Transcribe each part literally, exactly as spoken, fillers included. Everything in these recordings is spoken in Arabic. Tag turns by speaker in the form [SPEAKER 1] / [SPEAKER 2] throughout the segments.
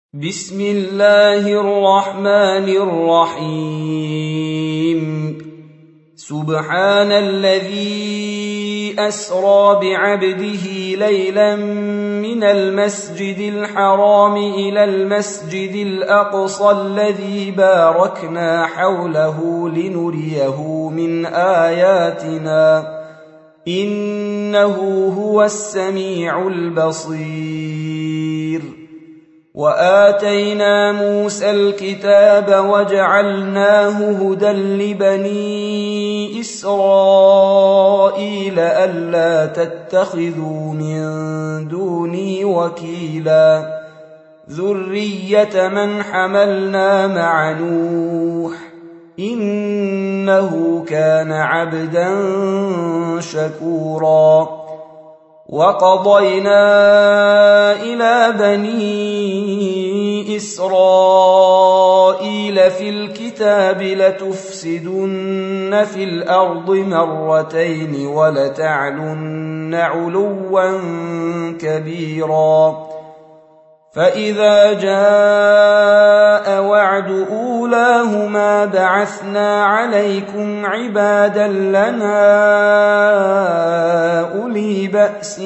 [SPEAKER 1] بسم الله الرحمن الرحيم سبحان الذي أسرى بعبده ليلا من المسجد الحرام إلى المسجد الأقصى الذي باركنا حوله لنريه من آياتنا إنه هو السميع البصير. وآتينا موسى الكتاب وجعلناه هدى لبني إسرائيل ألا تتخذوا من دوني وكيلا ذرية من حملنا مع نوح إنه كان عبدا شكورا. وقضينا إلى بني إسرائيل في الكتاب لتفسدن في الأرض مرتين ولتعلن علوا كبيرا. فإذا جاء وعد أولاهما بعثنا عليكم عبادا لنا أولي بأس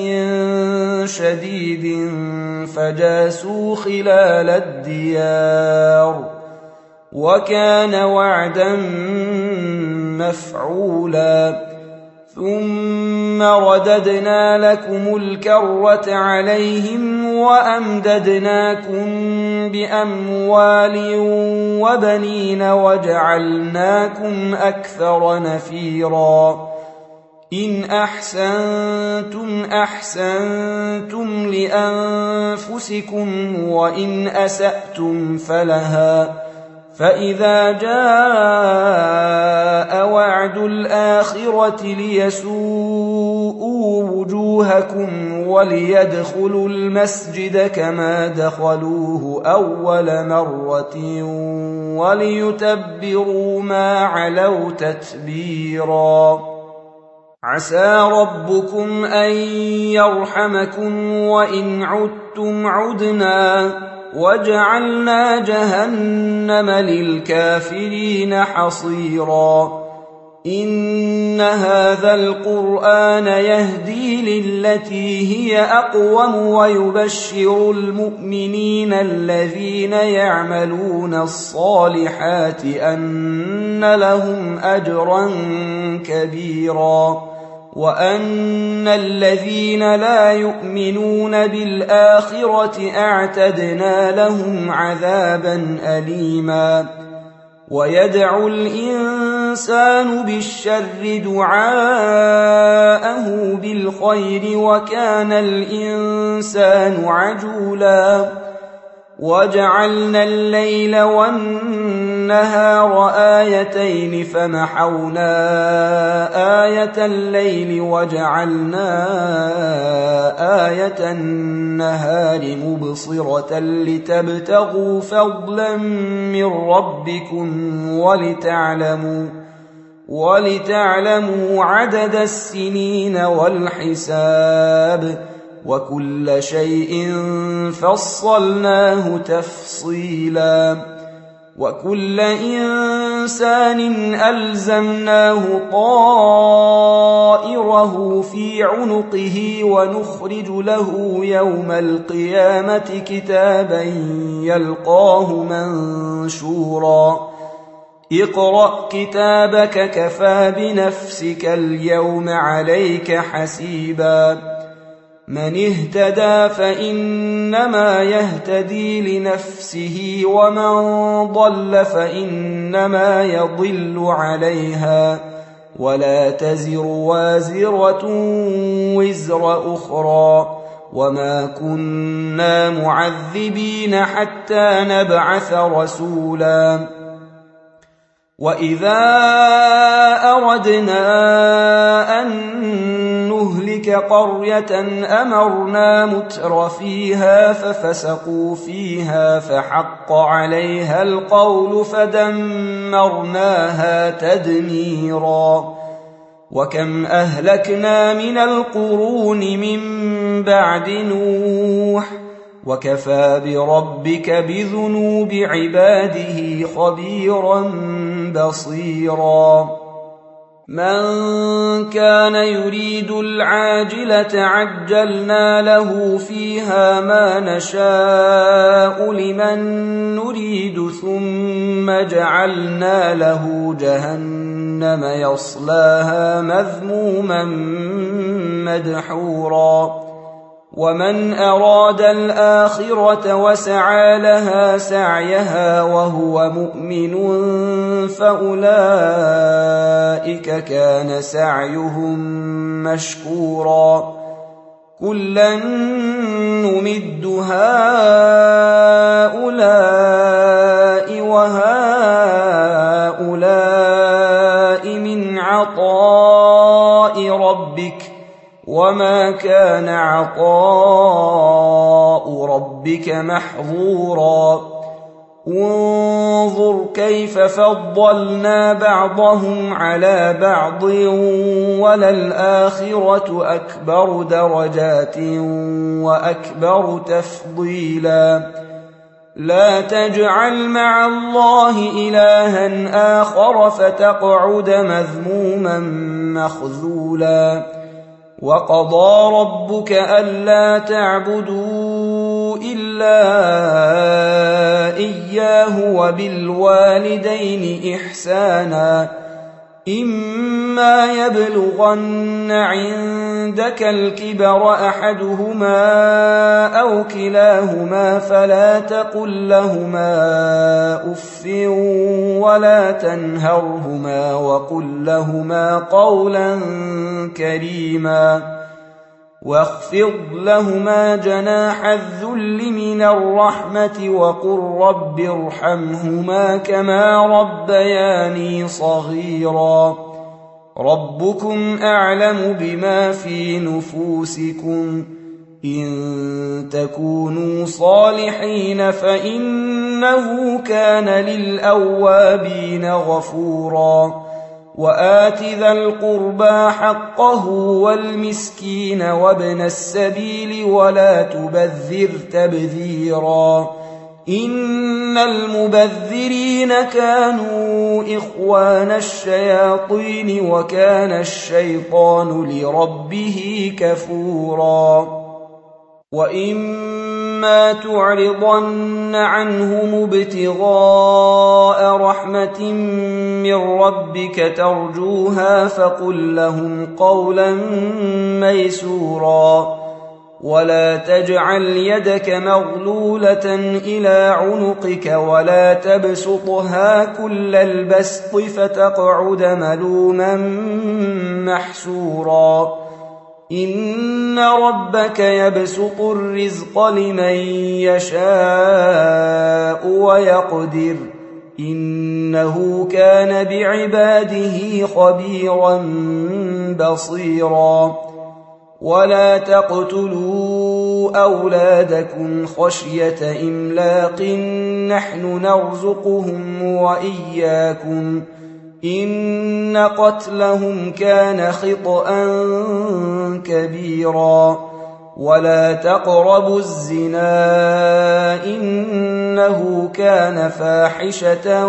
[SPEAKER 1] شديد فجاسوا خلال الديار وكان وعدا مفعولا. ثم رددنا لكم الكرة عليهم وأمددناكم بأموال وبنين وجعلناكم أكثر نفيرا. إن أحسنتم أحسنتم لأنفسكم وإن أسأتم فلها. فإذا جاء وعد الآخرة ليسوءوا وجوهكم وليدخلوا المسجد كما دخلوه أول مرة وليتبروا ما علوا تتبيرا. عسى ربكم أن يرحمكم وإن عدتم عدنا وجعلنا جهنم للكافرين حصيرا. إن هذا القرآن يهدي للتي هي أقوم ويبشر المؤمنين الذين يعملون الصالحات أن لهم أجرا كبيرا وأن الذين لا يؤمنون بالآخرة أعتدنا لهم عذابا أليما. ويدعو الإنسان بالشر دعاءه بالخير وكان الإنسان عجولا. وجعلنا الليل والنهار آيتين فمحونا آية الليل وجعلنا آية النهار مبصرة لتبتغوا فضلا من ربكم ولتعلموا ولتعلموا عدد السنين والحساب وكل شيء فصلناه تفصيلا. وكل إنسان ألزمناه طائره في عنقه ونخرج له يوم القيامة كتابا يلقاه منشورا. اقرأ كتابك كفى بنفسك اليوم عليك حسيبا. من اهتدى فإنما يهتدي لنفسه ومن ضل فإنما يضل عليها ولا تزر وازرة وزر أخرى وما كنا معذبين حتى نبعث رسولا. وإذا أردنا أن نهلك قرية أمرنا متر فيها ففسقوا فيها فحق عليها القول فدمرناها تدميرا. وكم أهلكنا من القرون من بعد نوح وكفى بربك بذنوب عباده خبيرا بصيرا من كان يريد العاجلة عجلنا له فيها ما نشاء لمن نريد ثم جعلنا له جهنم يصلاها مذموما مدحورا ومن أراد الآخرة وسعى لها سعيها وهو مؤمن فأولئك كان سعيهم مشكورا كلا نمد هؤلاء وهؤلاء من عطاء ربك وما كان عطاء ربك محظورا انظر كيف فضلنا بعضهم على بعض وللآخرة أكبر درجات وأكبر تفضيلا لا تجعل مع الله إلها آخر فتقعد مذموما مخذولا وقضى ربك ألا تعبدوا إلا إياه وبالوالدين إحسانا إما يبلغن عندك الكبر أحدهما أو كلاهما فلا تقل لهما أف ولا تنهرهما وقل لهما قولا كريما واخفض لهما جناح الذل من الرحمة وقل رب ارحمهما كما ربياني صغيرا ربكم أعلم بما في نفوسكم إن تكونوا صالحين فإنه كان للأوابين غفورا وآت ذا القربى حقه والمسكين وابن السبيل ولا تبذر تبذيرا إن المبذرين كانوا إخوان الشياطين وكان الشيطان لربه كفورا وإما تعرضن عنهم ابتغاء رحمة من ربك ترجوها فقل لهم قولا ميسورا ولا تجعل يدك مغلولة إلى عنقك ولا تبسطها كل البسط فتقعد ملوما محسورا إن ربك يبسط الرزق لمن يشاء ويقدر إنه كان بعباده خبيرا بصيرا ولا تقتلوا أولادكم خشية إملاق نحن نرزقهم وإياكم إن قتلهم كان خطأ كبيرا ولا تقربوا الزنا إنه كان فاحشة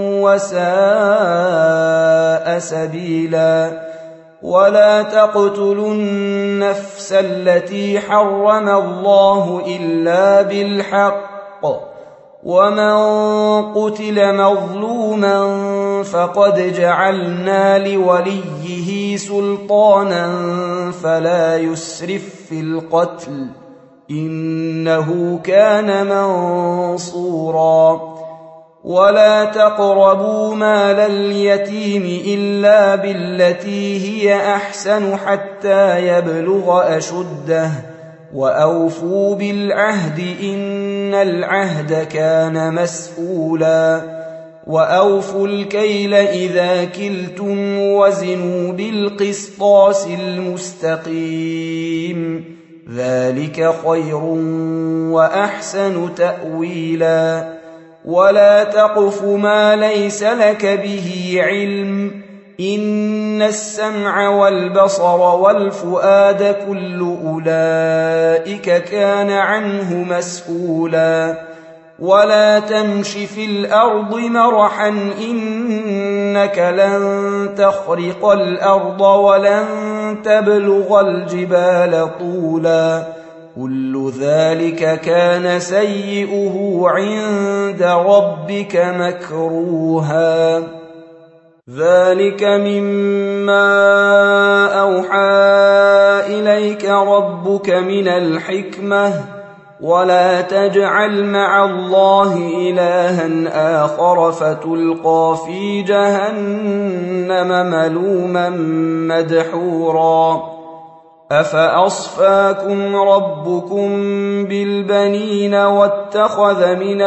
[SPEAKER 1] وساء سبيلا ولا تقتلوا النفس التي حرم الله إلا بالحق ومن قتل مظلوما فقد جعلنا لوليه سلطانا فلا يسرف في القتل إنه كان منصورا ولا تقربوا مال اليتيم إلا بالتي هي أحسن حتى يبلغ أشده وأوفوا بالعهد إن العهد كان مسؤولا وأوفوا الكيل إذا كلتم وزنوا بالقسطاس المستقيم ذلك خير وأحسن تأويلا ولا تقف ما ليس لك به علم إن السمع والبصر والفؤاد كل أولئك كان عنه مسؤولا ولا تمش في الأرض مرحا إنك لن تخرق الأرض ولن تبلغ الجبال طولا كل ذلك كان سيئه عند ربك مكروها ذلك مما أوحى إليك ربك من الحكمة ولا تجعل مع الله إلها آخر فتلقى في جهنم ملوما مدحورا أفأصفاكم ربكم بالبنين واتخذ من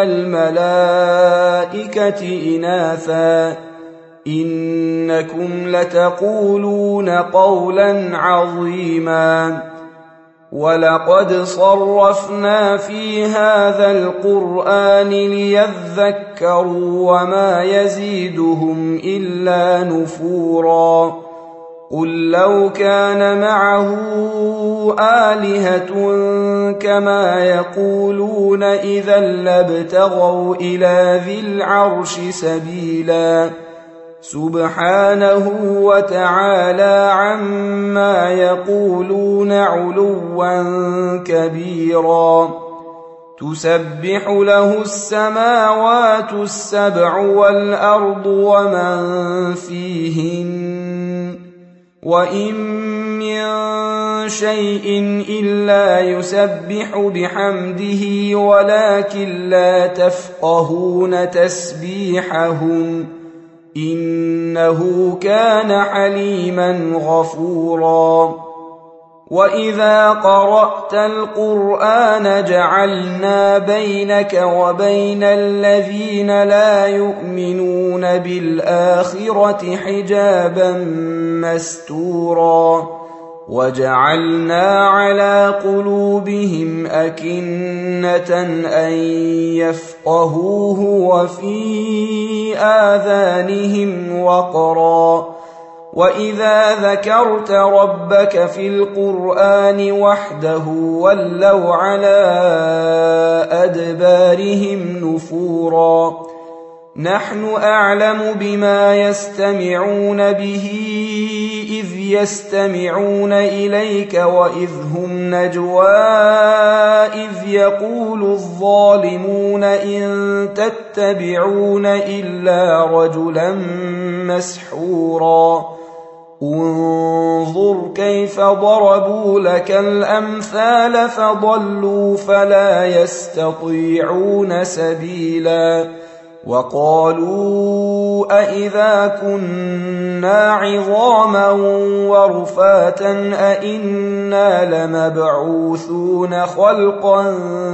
[SPEAKER 1] الملائكة إناثا إنكم لتقولون قولا عظيما ولقد صرفنا في هذا القرآن ليذكروا وما يزيدهم إلا نفورا قل لو كان معه آلهة كما يقولون إذا لابتغوا إلى ذي العرش سبيلا سبحانه وتعالى عما يقولون علوا كبيرا تسبح له السماوات السبع والأرض ومن فيهن وإن من شيء إلا يسبح بحمده ولكن لا تفقهون تسبيحهم إنه كان حليما غفورا وإذا قرأت القرآن جعلنا بينك وبين الذين لا يؤمنون بالآخرة حجابا مستورا وجعلنا على قلوبهم أكنة أن يفقهوه وفي آذانهم وقرا وإذا ذكرت ربك في القرآن وحده ولوا على أدبارهم نفورا نحن أعلم بما يستمعون به إذ يستمعون إليك وإذ هم نجوى إذ يقول الظالمون إن تتبعون إلا رجلا مسحورا انظر كيف ضربوا لك الأمثال فضلوا فلا يستطيعون سبيلا وقالوا أئذا كنا عظاما ورفاتا أئنا لمبعوثون خلقا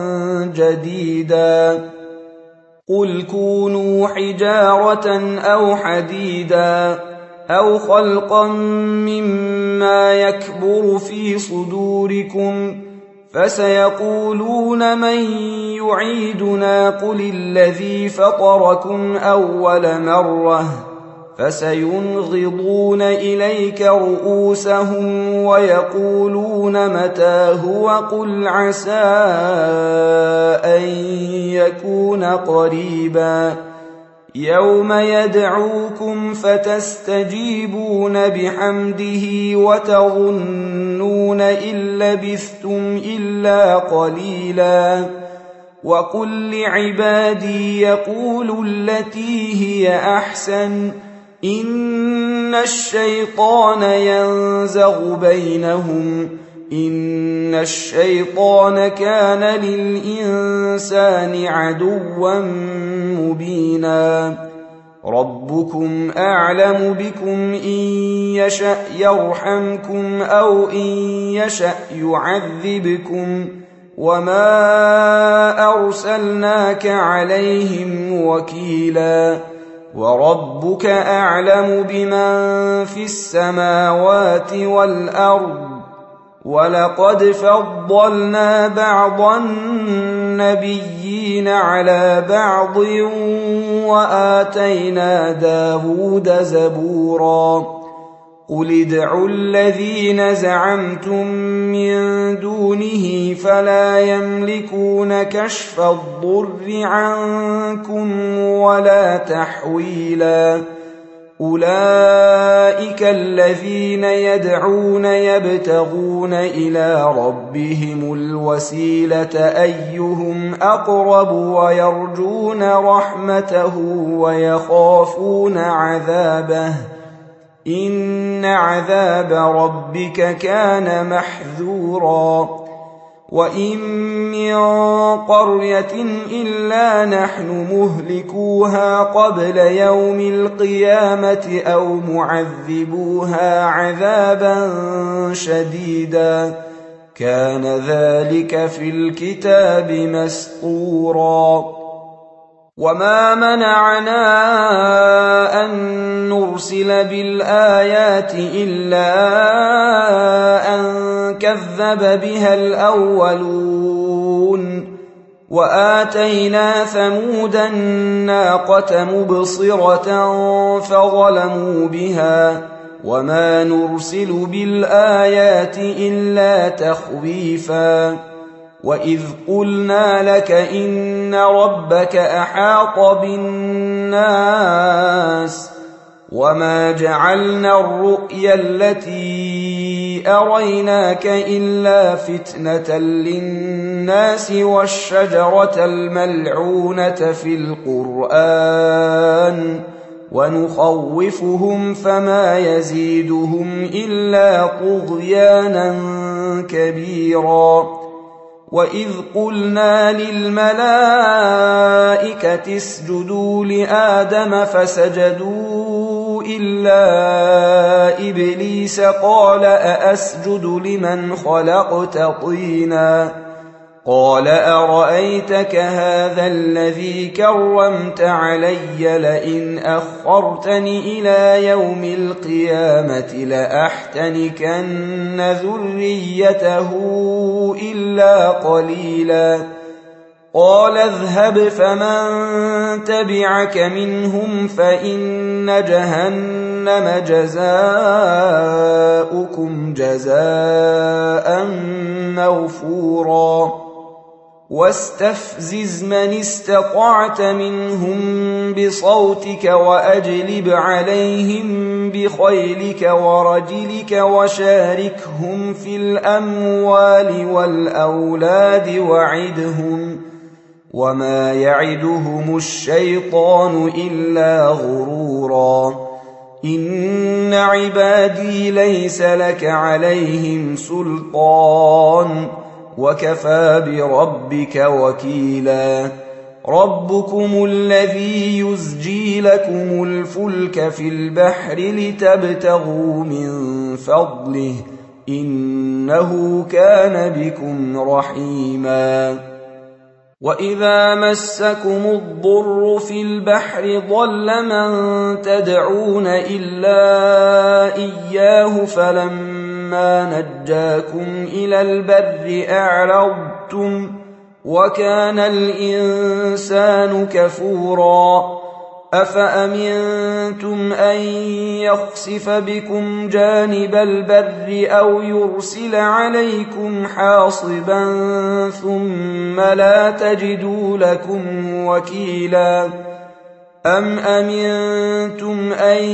[SPEAKER 1] جديدا قل كونوا حجارة أو حديدا أو خلقا مما يكبر في صدوركم فسيقولون من يعيدنا قل الذي فطركم أول مرة فسينغضون إليك رؤوسهم ويقولون متى هو قل عسى أن يكون قريبا يوم يدعوكم فتستجيبون بحمده وتظنون إن لبثتم إلا قليلا وقل لعبادي يقولوا التي هي أحسن إن الشيطان ينزغ بينهم إن الشيطان كان للإنسان عدوا مبينا ربكم أعلم بكم إن يشأ يرحمكم أو إن يشأ يعذبكم وما أرسلناك عليهم وكيلا وربك أعلم بمن في السماوات والأرض ولقد فضلنا بعض النبيين ظاهرين على بعض وآتينا داود زبورا قل ادعوا الذين زعمتم من دونه فلا يملكون كشف الضر عنكم ولا تحويلا أولئك الذين يدعون يبتغون إلى ربهم الوسيلة أيهم أقرب ويرجون رحمته ويخافون عذابه إن عذاب ربك كان محذورا وإن من قرية إلا نحن مهلكوها قبل يوم القيامة أو معذبوها عذابا شديدا كان ذلك في الكتاب مسطورا وما منعنا أن نرسل بالآيات إلا أن كذب بها الأولون وآتينا ثمود الناقة مبصرة فظلموا بها وما نرسل بالآيات إلا تخويفا وإذ قلنا لك إن ربك أحاط بالناس وما جعلنا الرؤيا التي أريناك إلا فتنة للناس والشجرة الملعونة في القرآن ونخوفهم فما يزيدهم إلا طغيانا كبيرا وإذ قلنا للملائكة اسجدوا لآدم فسجدوا إلا إبليس قال أأسجد لمن خلقت طينا قال أرأيتك هذا الذي كرمت علي لئن أخرتني إلى يوم القيامة لأحتنكن ذريته إلا قليلا قال اذهب فمن تبعك منهم فإن جهنم جزاؤكم جزاء موفورا واستفزز من استطعت منهم بصوتك وأجلب عليهم بخيلك ورجلك وشاركهم في الأموال والأولاد وعدهم وما يعدهم الشيطان إلا غرورا إن عبادي ليس لك عليهم سلطان وكفى بربك وكيلا ربكم الذي يزجي لكم الفلك في البحر لتبتغوا من فضله إنه كان بكم رحيما وإذا مسكم الضر في البحر ضل من تدعون إلا إياه فلما نجاكم إلى البر أعرضتم وكان الإنسان كفورا أفأمنتم أن يخسف بكم جانب البر أو يرسل عليكم حاصبا ثم لا تجدوا لكم وكيلا أم أمنتم أن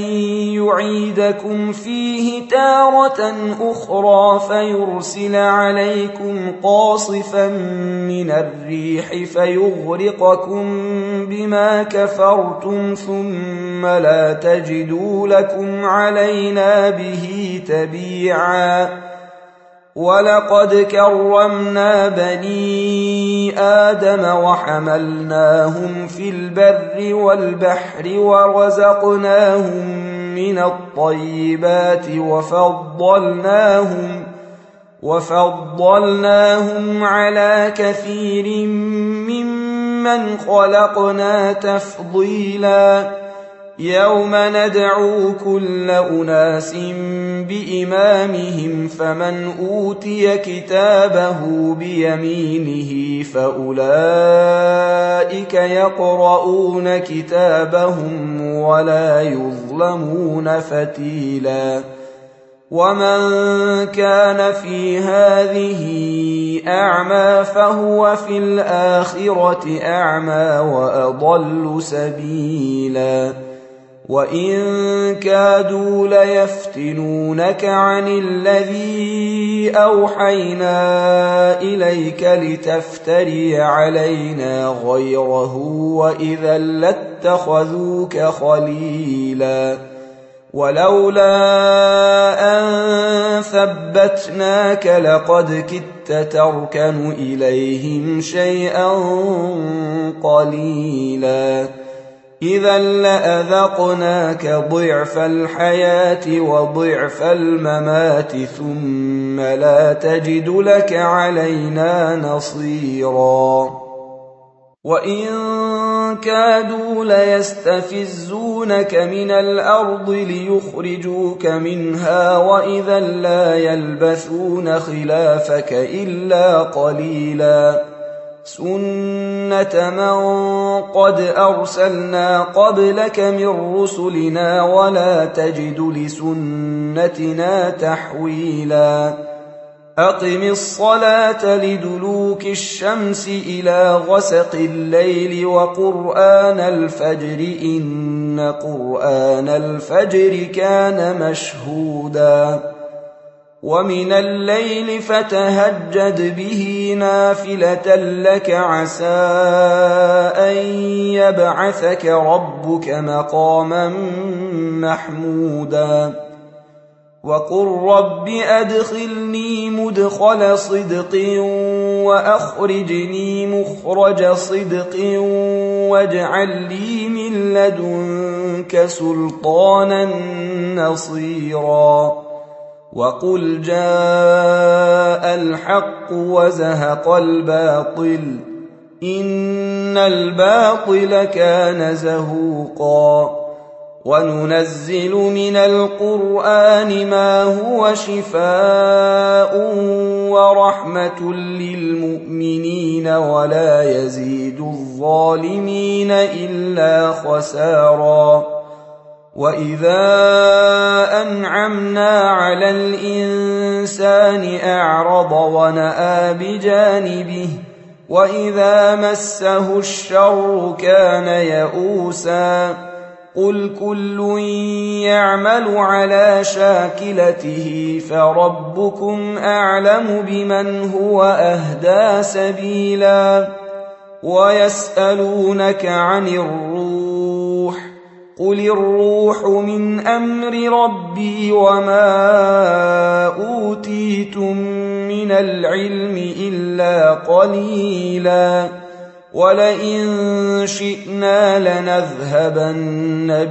[SPEAKER 1] يعيدكم فيه تارة أخرى فيرسل عليكم قاصفا من الريح فيغرقكم بما كفرتم ثم لا تجدوا لكم علينا به تبيعا ولقد كرمنا بني آدم وحملناهم في البر والبحر ورزقناهم من الطيبات وفضلناهم وفضلناهم على كثير ممن خلقنا تفضيلا يوم ندعو كل أناس بإمامهم فمن أوتي كتابه بيمينه فأولئك يقرؤون كتابهم ولا يظلمون فتيلا ومن كان في هذه أعمى فهو في الآخرة أعمى وأضل سبيلا وإن كادوا ليفتنونك عن الذي أوحينا إليك لتفتري علينا غيره وإذا لاتخذوك خليلا ولولا أن ثبتناك لقد كدت تركن إليهم شيئا قليلا إذا لأذقناك ضعف الحياة وضعف الممات ثم لا تجد لك علينا نصيرا وإن كادوا ليستفزونك من الأرض ليخرجوك منها وإذا لا يلبثون خلافك إلا قليلا سنة من قد أرسلنا قبلك من رسلنا ولا تجد لسنتنا تحويلا أقم الصلاة لدلوك الشمس إلى غسق الليل وقرآن الفجر إن قرآن الفجر كان مشهودا ومن الليل فتهجد به نافلة لك عسى أن يبعثك ربك مقاما محمودا وقل رب أدخلني مدخل صدق وأخرجني مخرج صدق واجعل لي من لدنك سلطانا نصيرا وقل جاء الحق وزهق الباطل إن الباطل كان زهوقا وننزل من القرآن ما هو شفاء ورحمة للمؤمنين ولا يزيد الظالمين إلا خسارا وإذا أنعمنا على الإنسان أعرض ونأى بجانبه وإذا مسه الشر كان يئوسا قل كل يعمل على شاكلته فربكم أعلم بمن هو أهدى سبيلا ويسألونك عن الروح قل الروح من أمر ربي وما أوتيتم من العلم إلا قليلا ولئن شئنا لنذهبن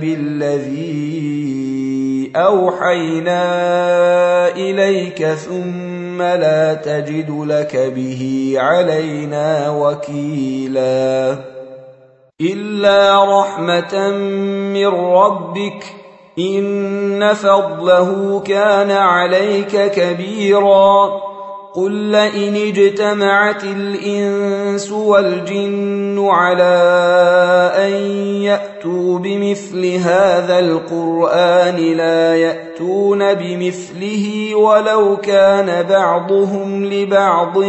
[SPEAKER 1] بالذي أوحينا إليك ثم لا تجد لك به علينا وكيلا إلا رحمة من ربك إن فضله كان عليك كبيرا قل لئن اجتمعت الإنس والجن على أن يأتوا بمثل هذا القرآن لا يأتون بمثله ولو كان بعضهم لبعض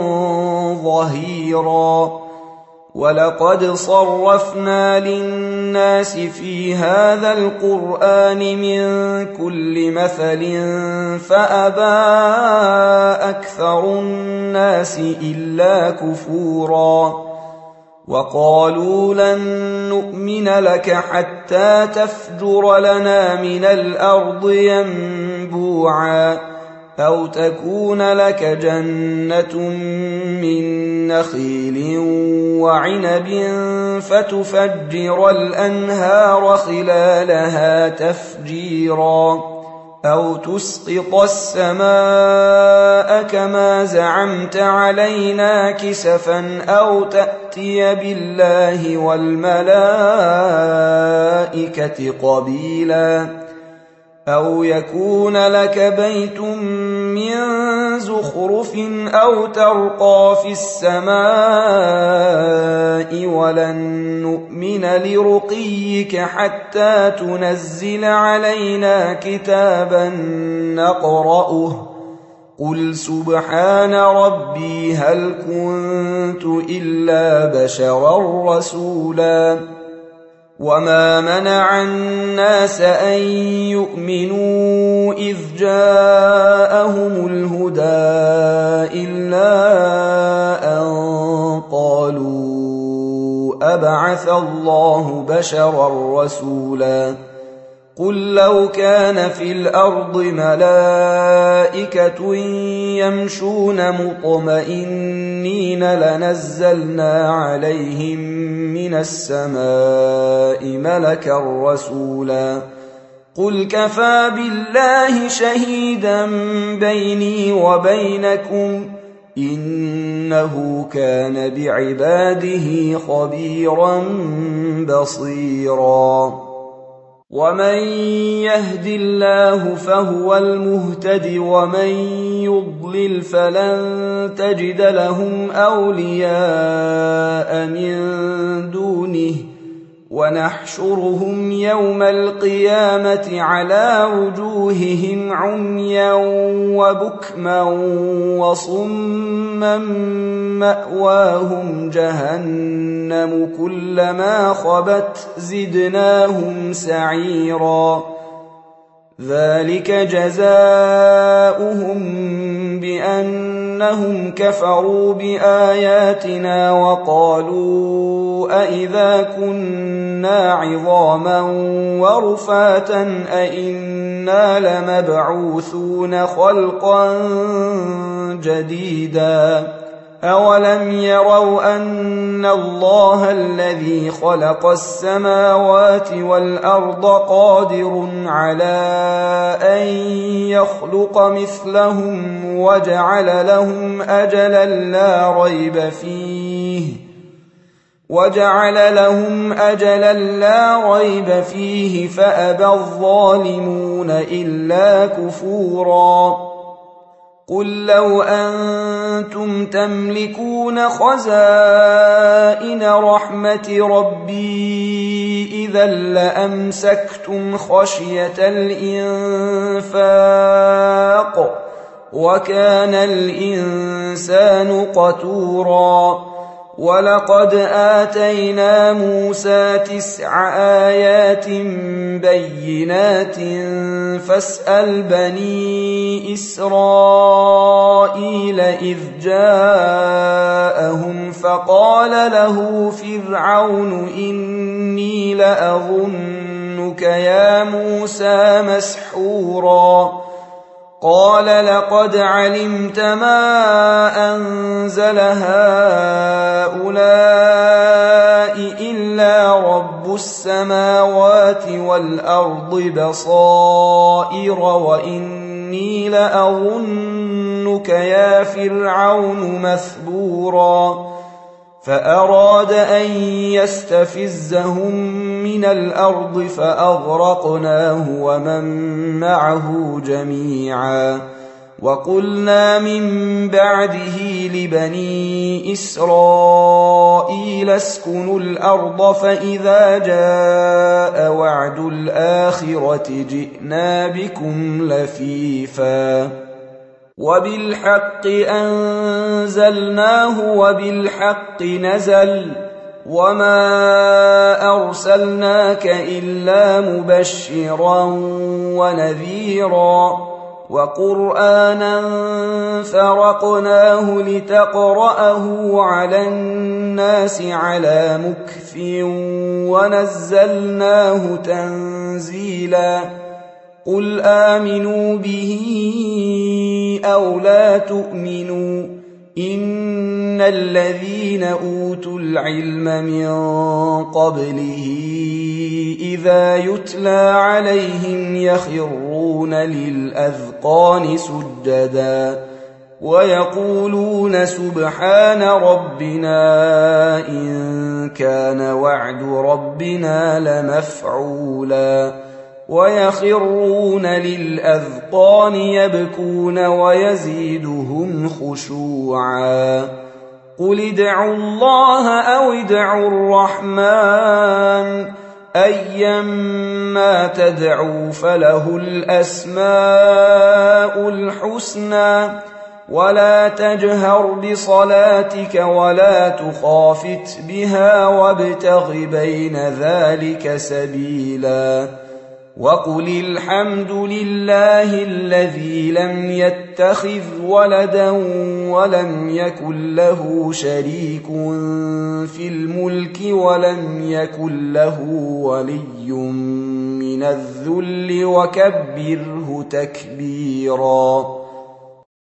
[SPEAKER 1] ظهيرا ولقد صرفنا للناس في هذا القرآن من كل مثل فأبى أكثر الناس إلا كفورا وقالوا لن نؤمن لك حتى تفجر لنا من الأرض ينبوعا أو تكون لك جنة من نخيل وعنب فتفجر الأنهار خلالها تفجيرا أو تسقط السماء كما زعمت علينا كسفا أو تأتي تأتي بالله والملائكة قبيلا أو يكون لك بيت من زخرف أو ترقى في السماء ولن نؤمن لرقيك حتى تنزل علينا كتابا نقرأه قل سبحان ربي هل كنت إلا بشرا رسولا وما منع الناس أن يؤمنوا إذ جاءهم الهدى إلا أن قالوا أبعث الله بشرا رسولا قل لو كان في الأرض ملائكة يمشون مطمئنين لنزلنا عليهم من السماء ملكا رسولا قل كفى بالله شهيدا بيني وبينكم إنه كان بعباده خبيرا بصيرا ومن يهد الله فهو المهتد ومن يضلل فلن تجد لهم أولياء من دونه ونحشرهم يوم القيامة على وجوههم عميا وبكما وصما مأواهم جهنم كلما خبت زدناهم سعيرا ذلك جزاؤهم بأنهم كفروا بآياتنا وقالوا أئذا كنا عظاما ورفاتا أئنا لمبعوثون خلقا جديدا أولم يروا أن الله الذي خلق السماوات والأرض قادر على أن يخلق مثلهم وجعل لهم أجلا لا ريب فيه وجعل لهم أجلا لا ريب فيه فأبى الظالمون إلا كفورا قل لو أنتم تملكون خزائن رحمة ربي إذا لأمسكتم خشية الإنفاق وكان الإنسان قتورا ولقد آتينا موسى تسع آيات بينات فاسأل بني إسرائيل إذ جاءهم فقال له فرعون إني لأظنك يا موسى مسحورا قال لقد علمت ما أنزل هؤلاء إلا رب السماوات والأرض بصائر وإني لأظنك يا فرعون مثبورا فأراد أن يستفزهم من الأرض فأغرقناه ومن معه جميعا وقلنا من بعده لبني إسرائيل اسكنوا الأرض فإذا جاء وعد الآخرة جئنا بكم لفيفا وبالحق أنزلناه وبالحق نزل وما أرسلناك إلا مبشرا ونذيرا وقرآنا فرقناه لتقرأه على الناس على مكث ونزلناه تنزيلا قل آمنوا به أو لا تؤمنوا إن الذين أوتوا العلم من قبله إذا يتلى عليهم يخرون للأذقان سجدا ويقولون سبحان ربنا إن كان وعد ربنا لمفعولا ويخرون للأذقان يبكون ويزيدهم خشوعا قل ادعوا الله أو ادعوا الرحمن أيما تدعوا فله الأسماء الحسنى ولا تجهر بصلاتك ولا تخافت بها وابتغ بين ذلك سبيلا وقل الحمد لله الذي لم يتخذ ولدا ولم يكن له شريك في الملك ولم يكن له ولي من الذل وكبره تكبيرا.